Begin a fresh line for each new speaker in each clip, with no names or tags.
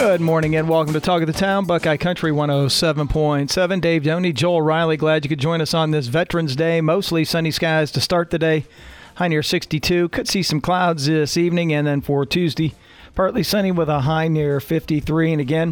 Good morning and welcome to Talk of the Town, Buckeye Country 107.7. Dave Doney, Joel Riley, glad you could join us on this Veterans Day. Mostly sunny skies to start the day, high near 62. Could see some clouds this evening, and then for Tuesday, partly sunny with a high near 53. And again,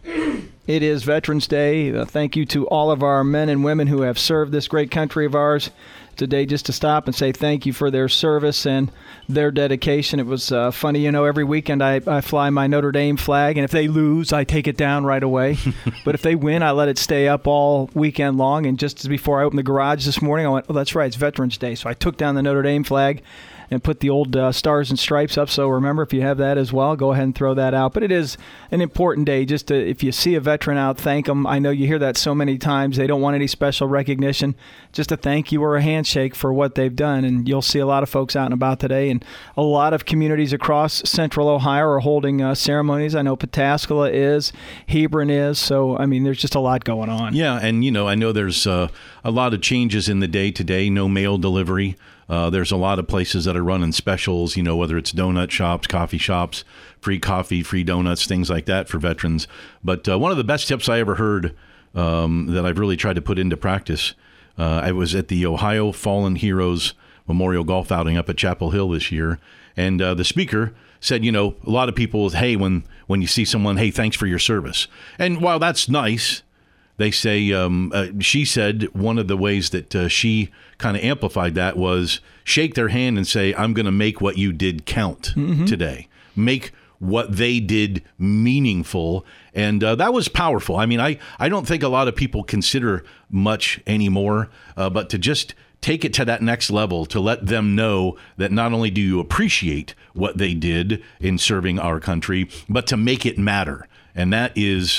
it is Veterans Day. Thank you to all of our men and women who have served this great country of ours today, just to stop and say thank you for their service and their dedication. It was funny, every weekend I fly my Notre Dame flag, and if they lose, I take it down right away. But if they win, I let it stay up all weekend long. And just before I opened the garage this morning, I went, oh, that's right, it's Veterans Day. So I took down the Notre Dame flag and put the old stars and stripes up. So remember, if you have that as well, go ahead and throw that out. But it is an important day. Just to, if you see a veteran out, thank them. I know you hear that so many times. They don't want any special recognition. Just a thank you or a handshake for what they've done. And you'll see a lot of folks out and about today. And a lot of communities across central Ohio are holding ceremonies. I know Pataskala is, Hebron is. So, I mean, there's just a lot going on.
Yeah, and, I know there's a lot of changes in the day today. No mail delivery. There's a lot of places that are running specials, whether it's donut shops, coffee shops, free coffee, free donuts, things like that for veterans. But one of the best tips I ever heard that I've really tried to put into practice, I was at the Ohio Fallen Heroes Memorial Golf Outing up at Chapel Hill this year. And the speaker said, a lot of people, hey, when you see someone, hey, thanks for your service. And while that's nice, they say, she said one of the ways that she kind of amplified that was shake their hand and say, I'm going to make what you did count today. Make what they did meaningful. And that was powerful. I mean, I don't think a lot of people consider much anymore, but to just take it to that next level, to let them know that not only do you appreciate what they did in serving our country, but to make it matter. And that is,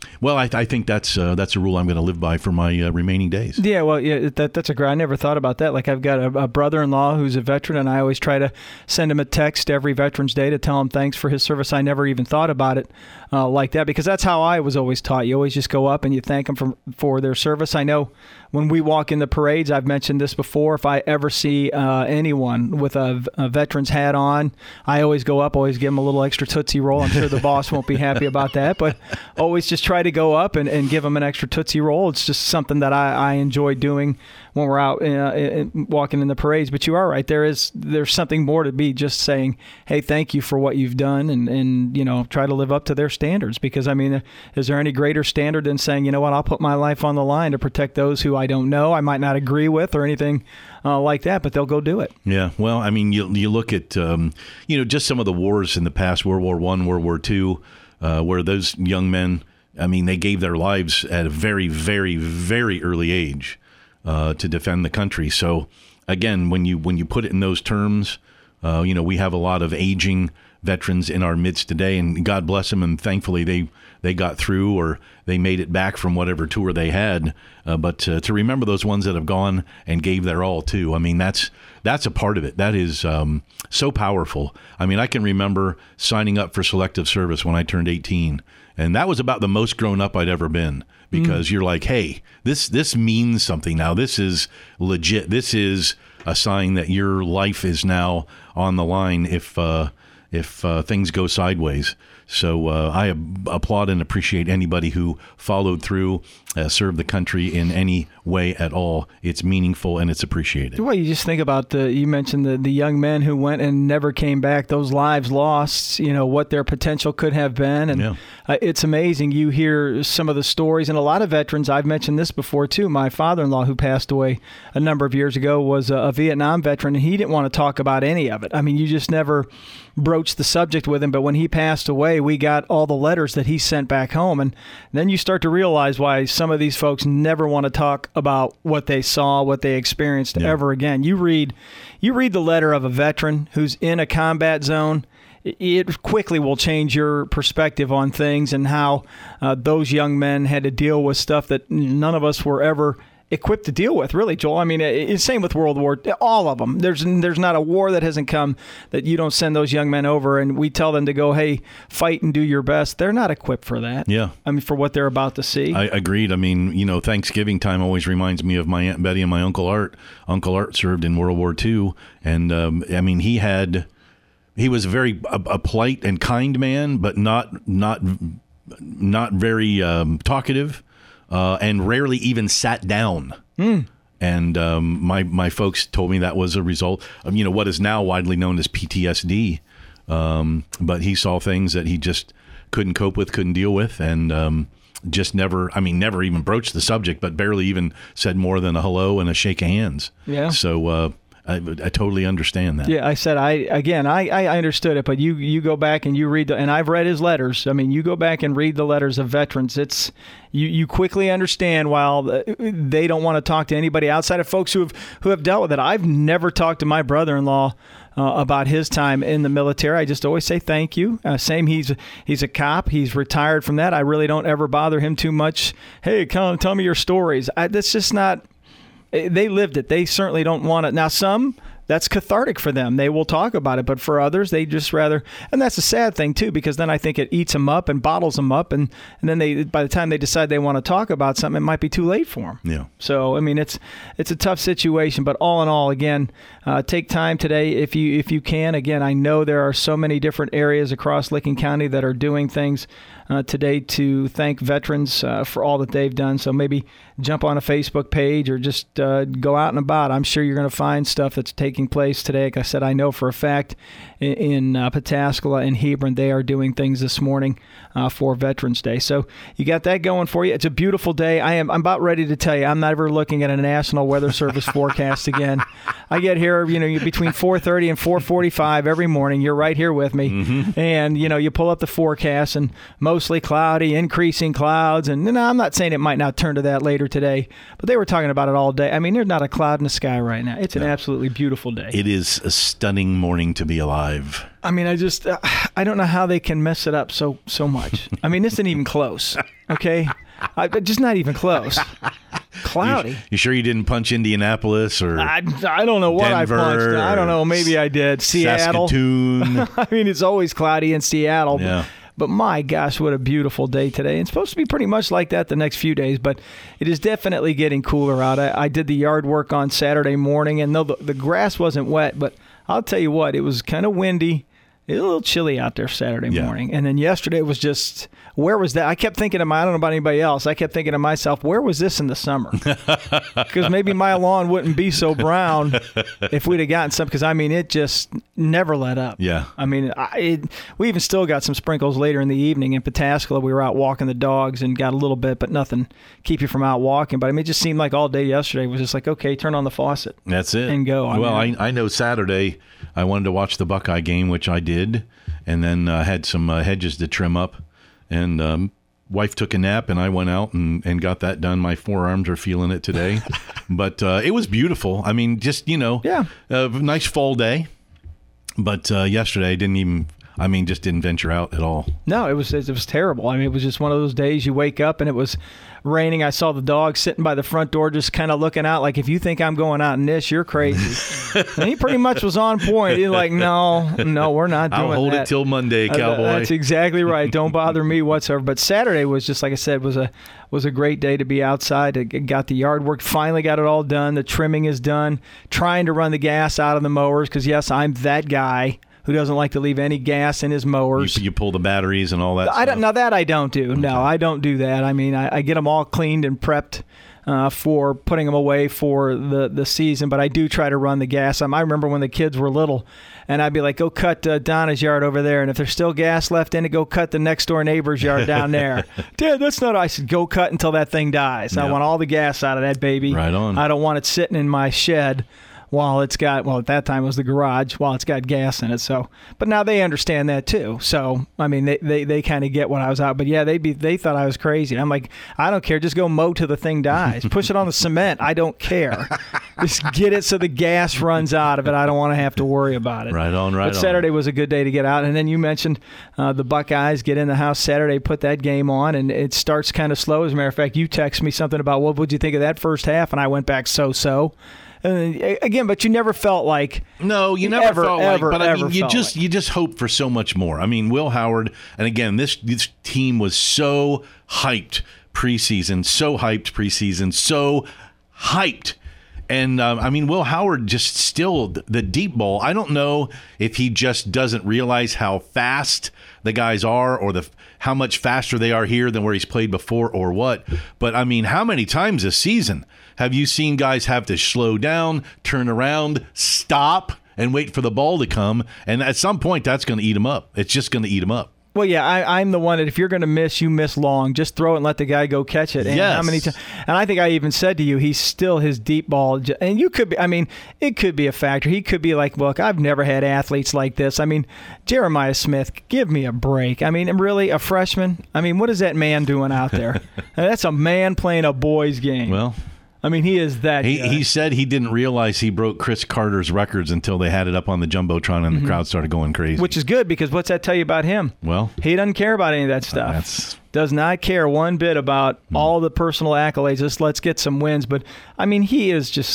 I think that's a rule I'm going to live by for my remaining days.
Yeah, well, that's a great. I never thought about that. Like, I've got a brother-in-law who's a veteran, and I always try to send him a text every Veterans Day to tell him thanks for his service. I never even thought about it like that, because that's how I was always taught. You always just go up and you thank them for their service. I know when we walk in the parades, I've mentioned this before, if I ever see anyone with a veteran's hat on, I always go up, always give them a little extra Tootsie Roll. I'm sure the boss won't be happy about that, but always just try to go up and give them an extra Tootsie Roll. It's just something that I enjoy doing when we're out walking in the parades. But you are right. There's something more to be just saying, hey, thank you for what you've done, and try to live up to their standards. Because, I mean, is there any greater standard than saying, you know what, I'll put my life on the line to protect those who I don't know, I might not agree with or anything like that, but they'll go do it.
Yeah, well, I mean, you look at, just some of the wars in the past, World War I, World War II, where those young men, I mean, they gave their lives at a very, very, very early age to defend the country. So, again, when you put it in those terms, we have a lot of aging veterans in our midst today, and God bless them, and thankfully they got through, or they made it back from whatever tour they had. But to remember those ones that have gone and gave their all too, I mean, that's a part of it. That is so powerful. I mean, I can remember signing up for selective service when I turned 18, and that was about the most grown up I'd ever been, because you're like, hey, this means something now. This is legit. This is a sign that your life is now on the line if things go sideways. So I applaud and appreciate anybody who followed through, served the country in any way at all. It's meaningful and it's appreciated.
Well, you just think about you mentioned the young men who went and never came back, those lives lost, what their potential could have been. And it's amazing. You hear some of the stories, and a lot of veterans, I've mentioned this before too. My father-in-law, who passed away a number of years ago, was a Vietnam veteran, and he didn't want to talk about any of it. I mean, you just never broached the subject with him, but when he passed away, we got all the letters that he sent back home, and then you start to realize why some of these folks never want to talk about what they saw, what they experienced ever again. You read the letter of a veteran who's in a combat zone, it quickly will change your perspective on things and how those young men had to deal with stuff that none of us were ever equipped to deal with, really, Joel. I mean, it's same with World War, all of them. There's not a war that hasn't come that you don't send those young men over and we tell them to go, hey, fight and do your best. They're not equipped for that.
Yeah.
I mean, for what they're about to see.
I agreed. I mean, Thanksgiving time always reminds me of my Aunt Betty and my Uncle Art. Uncle Art served in World War II, and I mean, he had He was a polite and kind man, but not very talkative, and rarely even sat down. And my folks told me that was a result of what is now widely known as PTSD. But he saw things that he just couldn't cope with, couldn't deal with, and just never even broached the subject, but barely even said more than a hello and a shake of hands.
Yeah.
So I totally understand that.
Yeah, I said I understood it, but you go back and you read and I've read his letters. I mean, you go back and read the letters of veterans. It's you quickly understand while they don't want to talk to anybody outside of folks who have dealt with it. I've never talked to my brother-in-law about his time in the military. I just always say thank you. Same, he's a cop. He's retired from that. I really don't ever bother him too much. Hey, come tell me your stories. That's just not. They lived it. They certainly don't want it. Now, some, that's cathartic for them. They will talk about it. But for others, they just rather, and that's a sad thing too, because then I think it eats them up and bottles them up. And then by the time they decide they want to talk about something, it might be too late for them.
Yeah.
So, I mean, it's a tough situation. But all in all, again, take time today if you can. Again, I know there are so many different areas across Licking County that are doing things today to thank veterans for all that they've done. So maybe jump on a Facebook page or just go out and about. I'm sure you're going to find stuff that's taking place today. Like I said, I know for a fact in Pataskala and Hebron, they are doing things this morning for Veterans Day. So you got that going for you. It's a beautiful day. I'm about ready to tell you, I'm never looking at a National Weather Service forecast again. I get here, between 4:30 and 4:45 every morning. You're right here with me. Mm-hmm. And, you pull up the forecast and mostly cloudy, increasing clouds. And I'm not saying it might not turn to that later today, but they were talking about it all day. I mean, there's not a cloud in the sky right now. It's an absolutely beautiful day.
It is a stunning morning to be alive.
I mean, I don't know how they can mess it up so much. I mean, this isn't even close, okay? Just not even close. Cloudy.
You sure you didn't punch Indianapolis or
I don't know what
Denver,
I punched. I don't know. Maybe I did. Seattle.
Saskatoon.
I mean, it's always cloudy in Seattle.
Yeah.
But my gosh, what a beautiful day today. It's supposed to be pretty much like that the next few days, but it is definitely getting cooler out. I did the yard work on Saturday morning, and though the grass wasn't wet, but I'll tell you what, it was kind of windy. It was a little chilly out there Saturday morning. And then yesterday was just, where was that? I kept thinking I don't know about anybody else. I kept thinking to myself, where was this in the summer? Because maybe my lawn wouldn't be so brown if we'd have gotten some, because, I mean, it just never let up.
Yeah.
I mean, we even still got some sprinkles later in the evening. In Pataskala, we were out walking the dogs and got a little bit, but nothing keep you from out walking. But, I mean, it just seemed like all day yesterday was just like, okay, turn on the faucet.
That's it.
And go.
I know Saturday I wanted to watch the Buckeye game, which I did, and then had some hedges to trim up. And wife took a nap, and I went out and got that done. My forearms are feeling it today. But it was beautiful. I mean, just, a nice fall day. But yesterday, just didn't venture out at all. No,
it was terrible. I mean, it was just one of those days you wake up and it was raining. I saw the dog sitting by the front door just kind of looking out like, if you think I'm going out in this, you're crazy. And he pretty much was on point. He's like, no, we're not doing that.
I'll hold it till Monday, cowboy.
That's exactly right. Don't bother me whatsoever. But Saturday was just, like I said, was a great day to be outside. I got the yard work, finally got it all done. The trimming is done. Trying to run the gas out of the mowers because, yes, I'm that guy who doesn't like to leave any gas in his mowers.
You pull the batteries and all that stuff?
Now that I don't do. Okay. No, I don't do that. I mean, I get them all cleaned and prepped for putting them away for the season, but I do try to run the gas. I remember when the kids were little, and I'd be like, go cut Donna's yard over there, and if there's still gas left in it, go cut the next door neighbor's yard down there. Dad, that's not. I said, go cut until that thing dies. Yep. I want all the gas out of that baby.
Right on.
I don't want it sitting in my shed while it's got, at that time it was the garage, while it's got gas in it. So, but now they understand that too. So, I mean, they kind of get what I was out. But yeah, they thought I was crazy. I'm like, I don't care. Just go mow till the thing dies. Push it on the cement. I don't care. Just get it so the gas runs out of it. I don't want to have to worry about it.
Right on,
But Saturday was a good day to get out. And then you mentioned the Buckeyes get in the house Saturday, put that game on, and it starts kind of slow. As a matter of fact, you text me something about, what would you think of that first half? And I went back so. Again, but you never felt like
you just hope for so much more. I mean, Will Howard, and again, this team was so hyped preseason, so hyped, And, I mean, Will Howard just still, the deep ball, I don't know if he just doesn't realize how fast the guys are or how much faster they are here than where he's played before or what. But, I mean, how many times this season have you seen guys have to slow down, turn around, stop, and wait for the ball to come? And at some point, that's going to eat them up. It's just going to eat them up.
Well, yeah, I'm the one that if you're going to miss, you miss long. Just throw it and let the guy go catch it. And
yes.
How many times? And I think I even said to you, he's still his deep ball. And you could be, I mean, it could be a factor. He could be like, look, I've never had athletes like this. I mean, Jeremiah Smith, give me a break. I mean, really, a freshman? I mean, what is that man doing out there? That's a man playing a boys' game.
Well,
I mean, he is that guy.
He said he didn't realize he broke Chris Carter's records until they had it up on the Jumbotron and the crowd started going crazy.
Which is good, because what's that tell you about him?
Well,
he doesn't care about any of that stuff. Does not care one bit about all the personal accolades. Just let's get some wins. But, I mean, he is just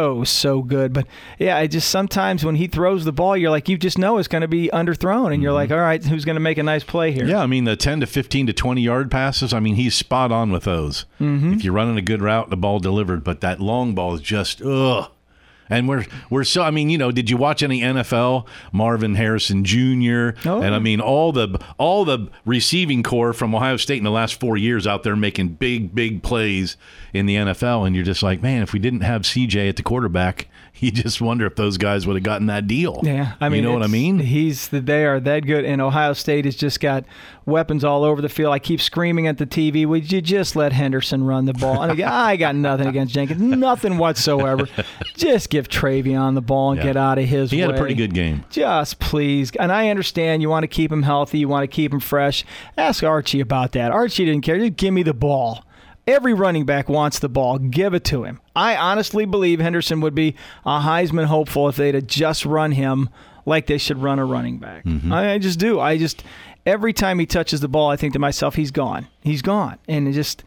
so good. But, yeah, I just sometimes when he throws the ball, you're like, you just know it's going to be underthrown. And you're like, all right, who's going to make a nice play here?
Yeah, I mean, the 10 to 15 to 20-yard passes, I mean, he's spot on with those. If you're running a good route, the ball delivered. But that long ball is just, ugh. And we're so, I mean, you know, did you watch any NFL? Marvin Harrison Jr. And I mean, all the receiving core from Ohio State in the last 4 years out there making big plays in the NFL. And you're just like, man, if we didn't have CJ at the quarterback, you just wonder if those guys would have gotten that deal.
Yeah, I mean,
you know what I mean?
They are that good, and Ohio State has just got weapons all over the field. I keep screaming at the TV, would you just let Henderson run the ball? And again, I got nothing against Jenkins, nothing whatsoever. Just give Travion the ball and get out of his way.
He had a pretty good game.
Just please. And I understand you want to keep him healthy, you want to keep him fresh. Ask Archie about that. Archie didn't care. Just give me the ball. Every running back wants the ball. Give it to him. I honestly believe Henderson would be a Heisman hopeful if they'd have just run him like they should run a running back. I just do. Every time he touches the ball, I think to myself, he's gone. He's gone. And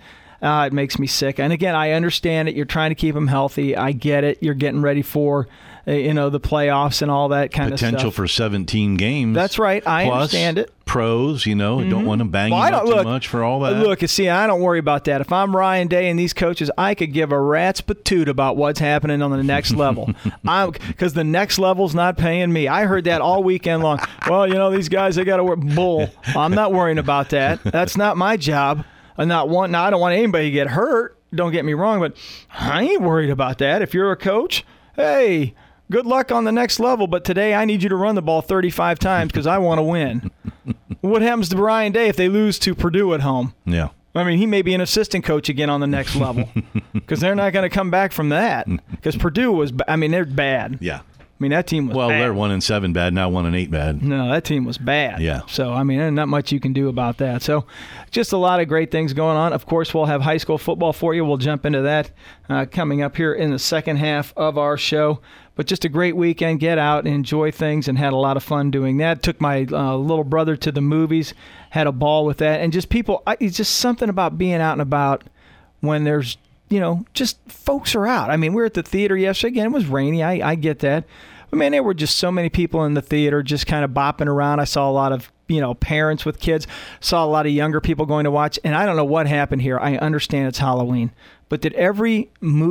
it makes me sick. And again, I understand it. You're trying to keep him healthy. I get it. You're getting ready for the playoffs and all that kind of stuff.
Potential for 17 games.
That's right. I understand it.
Pros, don't want to bang you up too much for all that.
Look, see, I don't worry about that. If I'm Ryan Day and these coaches, I could give a rat's patoot about what's happening on the next level. Because the next level's not paying me. I heard that all weekend long. Well, these guys, they got to work. Bull. I'm not worrying about that. That's not my job. I don't want anybody to get hurt. Don't get me wrong, but I ain't worried about that. If you're a coach, hey, good luck on the next level, but today I need you to run the ball 35 times because I want to win. What happens to Ryan Day if they lose to Purdue at home?
Yeah.
I mean, he may be an assistant coach again on the next level because they're not going to come back from that because Purdue they're bad.
Yeah.
I mean, that team was bad.
They're 1-7 bad, now 1-8 bad.
No, that team was bad.
Yeah.
So, I mean, there's not much you can do about that. So, just a lot of great things going on. Of course, we'll have high school football for you. We'll jump into that coming up here in the second half of our show. But just a great weekend. Get out and enjoy things, and had a lot of fun doing that. Took my little brother to the movies, had a ball with that. And just it's just something about being out and about when there's just folks are out. I mean, we were at the theater yesterday. Again, it was rainy. I get that. But, man, there were just so many people in the theater just kind of bopping around. I saw a lot of, parents with kids. Saw a lot of younger people going to watch. And I don't know what happened here. I understand it's Halloween. But did every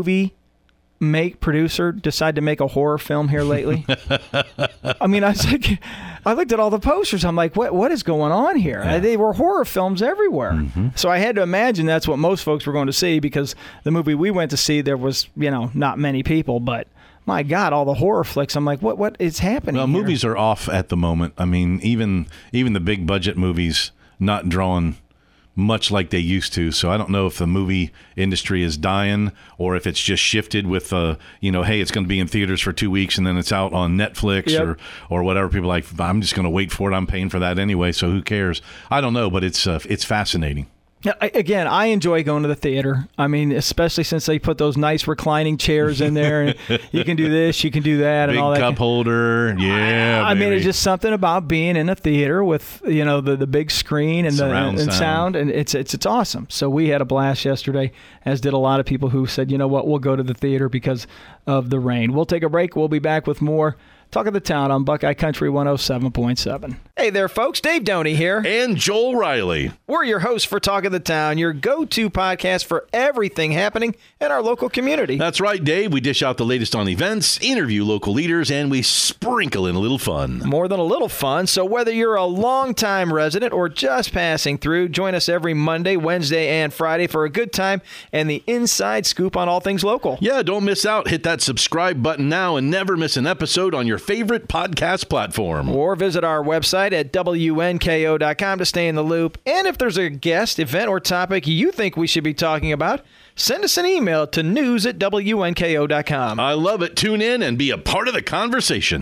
producer decide to make a horror film here lately? I mean, I looked at all the posters. I'm like, what is going on here? Yeah. They were horror films everywhere. So I had to imagine that's what most folks were going to see, because the movie we went to see, there was, not many people, but my God, all the horror flicks. I'm like, what is happening here?
Movies are off at the moment. I mean, even the big budget movies not drawing much like they used to. So I don't know if the movie industry is dying or if it's just shifted with, hey, it's going to be in theaters for 2 weeks and then it's out on Netflix or whatever. People are like, I'm just going to wait for it. I'm paying for that anyway, so who cares? I don't know, but it's fascinating.
Again, I enjoy going to the theater. I mean, especially since they put those nice reclining chairs in there, and you can do this, you can do that, and all that.
Big cup holder, yeah.
I mean, it's just something about being in a theater with the big screen and the sound, and it's awesome. So we had a blast yesterday, as did a lot of people who said, you know what, we'll go to the theater because of the rain. We'll take a break. We'll be back with more Talk of the Town on Buckeye Country 107.7. Hey there, folks. Dave Doney here.
And Joel Riley.
We're your hosts for Talk of the Town, your go-to podcast for everything happening in our local community.
That's right, Dave. We dish out the latest on events, interview local leaders, and we sprinkle in a little fun.
More than a little fun. So whether you're a longtime resident or just passing through, join us every Monday, Wednesday, and Friday for a good time and the inside scoop on all things local.
Yeah, don't miss out. Hit that subscribe button now and never miss an episode on your favorite podcast platform.
Or visit our website at WNKO.com to stay in the loop. And if there's a guest, event, or topic you think we should be talking about, send us an email to news@WNKO.com.
I love it. Tune in and be a part of the conversation.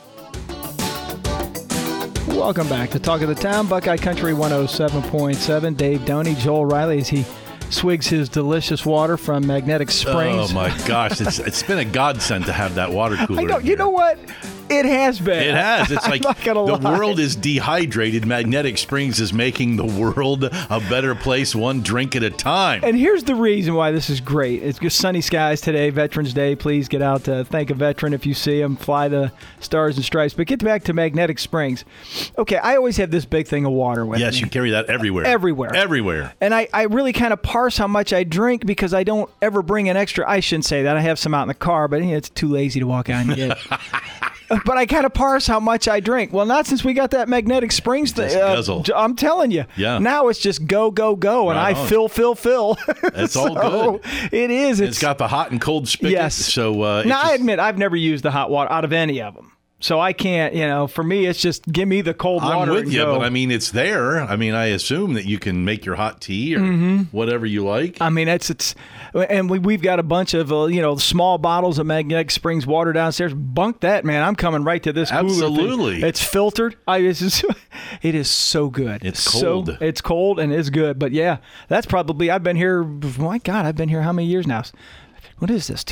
Welcome back to Talk of the Town, Buckeye Country 107.7. Dave Doney, Joel Riley, as he swigs his delicious water from Magnetic Springs.
Oh, my gosh. It's been a godsend to have that water cooler.
I know. You know what? It has been.
It has. It's like
the
world is dehydrated. Magnetic Springs is making the world a better place, one drink at a time.
And here's the reason why this is great. It's just sunny skies today, Veterans Day. Please get out to thank a veteran if you see him. Fly the stars and stripes. But get back to Magnetic Springs. Okay, I always have this big thing of water with me.
Yes, you carry that everywhere.
Everywhere. And I really kind of parse how much I drink because I don't ever bring an extra. I shouldn't say that. I have some out in the car, but it's too lazy to walk out and get. But I kind of parse how much I drink. Well, not since we got that Magnetic Springs thing. I'm telling you.
Yeah.
Now it's just go, and I fill.
It's all good.
It is.
It's got the hot and cold spigot.
Yes.
So
I admit I've never used the hot water out of any of them. So I can't, for me, it's just give me the cold water.
I'm with you,
go.
but I mean, it's there. I mean, I assume that you can make your hot tea or whatever you like.
I mean, and we've got a bunch of, small bottles of Magnetic Springs water downstairs. Bunk that, man. I'm coming right to this cooler.
Absolutely.
It's filtered. It is so good.
It's cold.
It's cold and it's good. But yeah, that's probably, I've been here, my God, I've been here how many years now? What is this?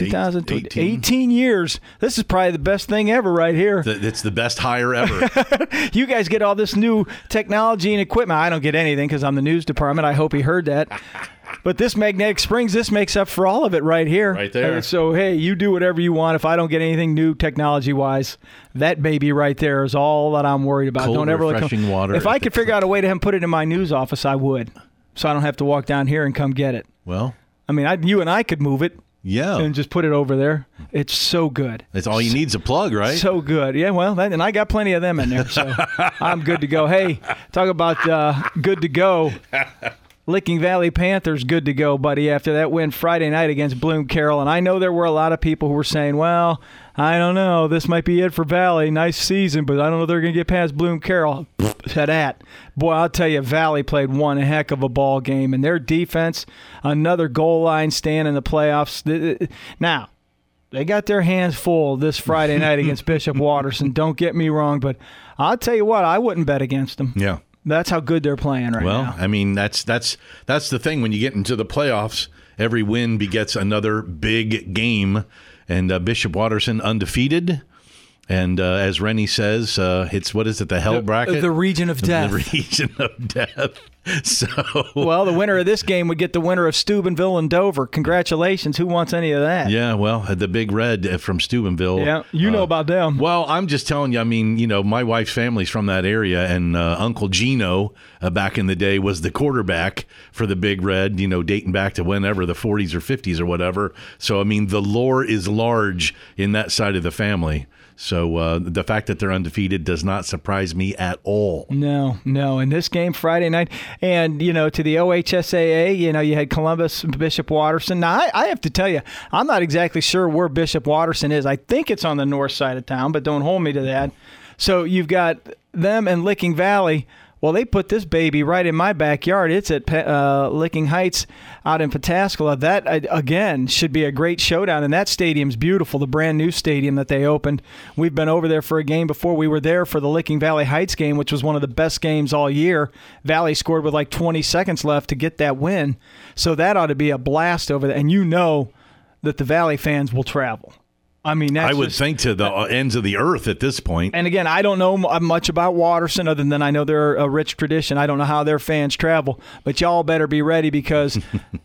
18 years. This is probably the best thing ever right here.
It's the best hire ever.
You guys get all this new technology and equipment. I don't get anything because I'm the news department. I hope he heard that. But this Magnetic Springs, this makes up for all of it right here.
Right there.
So, hey, you do whatever you want. If I don't get anything new technology-wise, that baby right there is all that I'm worried about.
Cold, refreshing water.
If I could figure out a way to put it in my news office, I would. So I don't have to walk down here and come get it.
Well.
I mean, you and I could move it.
Yeah.
And just put it over there. It's so good.
It's all you need is a plug, right?
So good. Yeah, well, and I got plenty of them in there, so I'm good to go. Hey, talk about good to go. Licking Valley Panthers good to go, buddy, after that win Friday night against Bloom Carroll. And I know there were a lot of people who were saying, well, I don't know, this might be it for Valley. Nice season, but I don't know if they're going to get past Bloom Carroll. To that. Boy, I'll tell you, Valley played one heck of a ball game. And their defense, another goal line stand in the playoffs. Now, they got their hands full this Friday night against Bishop Watterson. Don't get me wrong, but I'll tell you what, I wouldn't bet against them.
Yeah.
That's how good they're playing right now.
Well, I mean, that's the thing. When you get into the playoffs, every win begets another big game. And Bishop Watterson undefeated. And as Rennie says, it's, what is it, the hell bracket?
The region of death.
The region of death. So,
well, the winner of this game would get the winner of Steubenville and Dover. Congratulations. Who wants any of that?
Yeah, well, the Big Red from Steubenville.
Yeah, you know about them.
Well, I'm just telling you, I mean, my wife's family's from that area, and Uncle Gino back in the day was the quarterback for the Big Red, dating back to whenever, the 40s or 50s or whatever. So, I mean, the lore is large in that side of the family. So the fact that they're undefeated does not surprise me at all.
No. In this game Friday night, and, to the OHSAA, you had Columbus, Bishop Watterson. Now, I have to tell you, I'm not exactly sure where Bishop Watterson is. I think it's on the north side of town, but don't hold me to that. So you've got them and Licking Valley. Well, they put this baby right in my backyard. It's at Licking Heights out in Pataskala. That, again, should be a great showdown. And that stadium's beautiful, the brand-new stadium that they opened. We've been over there for a game before. We were there for the Licking Valley Heights game, which was one of the best games all year. Valley scored with like 20 seconds left to get that win. So that ought to be a blast over there. And you know that the Valley fans will travel. I mean,
I would think to the ends of the earth at this point.
And again, I don't know much about Watterson other than I know they're a rich tradition. I don't know how their fans travel, but y'all better be ready because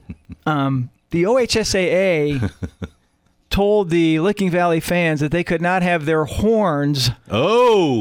the OHSAA told the Licking Valley fans that they could not have their horns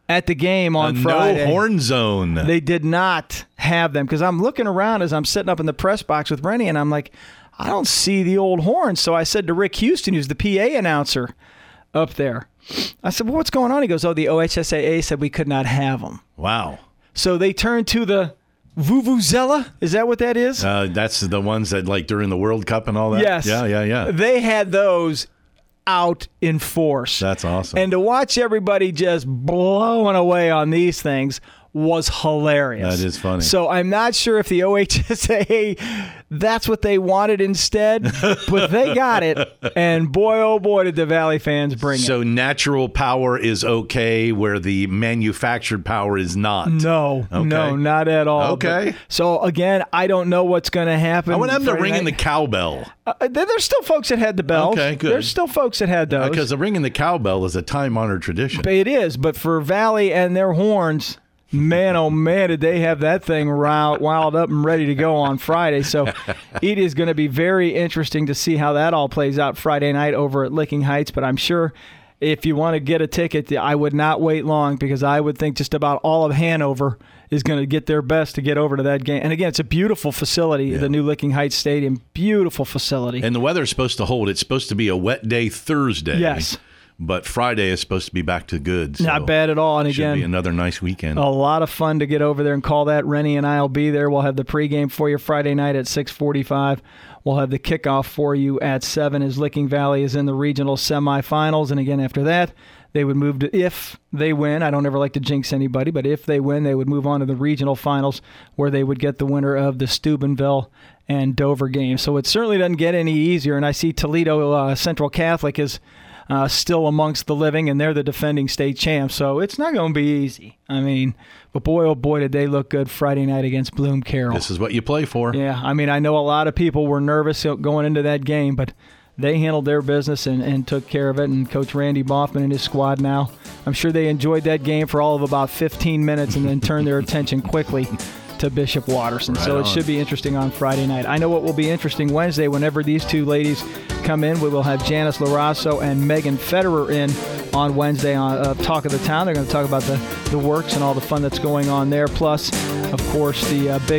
at the game on
a
Friday.
No horn zone.
They did not have them because I'm looking around as I'm sitting up in the press box with Rennie, and I'm like, I don't see the old horns. So I said to Rick Houston, who's the PA announcer up there, I said, well, what's going on? He goes, oh, the OHSAA said we could not have them.
Wow.
So they turned to the Vuvuzela. Is that what that is?
That's the ones that, like, during the World Cup and all that?
Yes.
Yeah.
They had those out in force.
That's awesome.
And to watch everybody just blowing away on these things was hilarious.
That is funny.
So I'm not sure if the OHSAA, that's what they wanted instead, but they got it. And boy, oh boy, did the Valley fans bring it.
So natural power is okay where the manufactured power is not?
No,
Okay.
no, not at all.
Okay.
But, so again, I don't know what's going to happen.
I want them to
Friday
ring in the
night.
cowbell.
There's still folks that had the bells.
Okay, good.
There's still folks that had those.
Because the ring in the cowbell is a time-honored tradition.
It is, but for Valley and their horns, man, oh man, did they have that thing wild up and ready to go on Friday. So it is going to be very interesting to see how that all plays out Friday night over at Licking Heights. But I'm sure if you want to get a ticket, I would not wait long because I would think just about all of Hanover is going to get their best to get over to that game. And again, it's a beautiful facility, the new Licking Heights Stadium. Beautiful facility.
And the weather's supposed to hold. It's supposed to be a wet day Thursday.
Yes.
But Friday is supposed to be back to good. So
Not bad at all. And
should
again,
be another nice weekend.
a lot of fun to get over there and call that. Rennie and I will be there. We'll have the pregame for you Friday night at 6:45. We'll have the kickoff for you at 7 as Licking Valley is in the regional semifinals. And again, after that, they would move to, if they win, I don't ever like to jinx anybody, but if they win, they would move on to the regional finals where they would get the winner of the Steubenville and Dover game. So it certainly doesn't get any easier. And I see Toledo Central Catholic is still amongst the living, and they're the defending state champs. So it's not going to be easy. I mean, but boy, oh boy, did they look good Friday night against Bloom Carroll.
This is what you play for.
Yeah, I mean, I know a lot of people were nervous going into that game, but they handled their business and took care of it. And Coach Randy Boffman and his squad now, I'm sure they enjoyed that game for all of about 15 minutes and then turned their attention quickly to Bishop Watterson. So it should be interesting on Friday night. I know what will be interesting Wednesday whenever these two ladies come in. We will have Janice LaRasso and Megan Federer in on Wednesday on Talk of the Town. They're going to talk about the works and all the fun that's going on there. Plus, of course, the big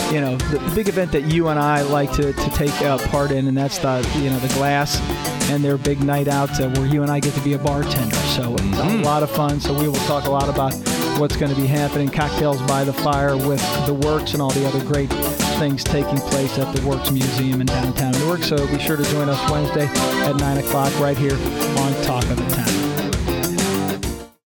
event that you and I like to take part in, and that's the Glass and their big night out where you and I get to be a bartender. So it's a lot of fun. So we will talk a lot about what's going to be happening, cocktails by the fire with the Works and all the other great things taking place at the Works Museum in downtown Newark. So be sure to join us Wednesday at 9 o'clock right here on Talk of the Town.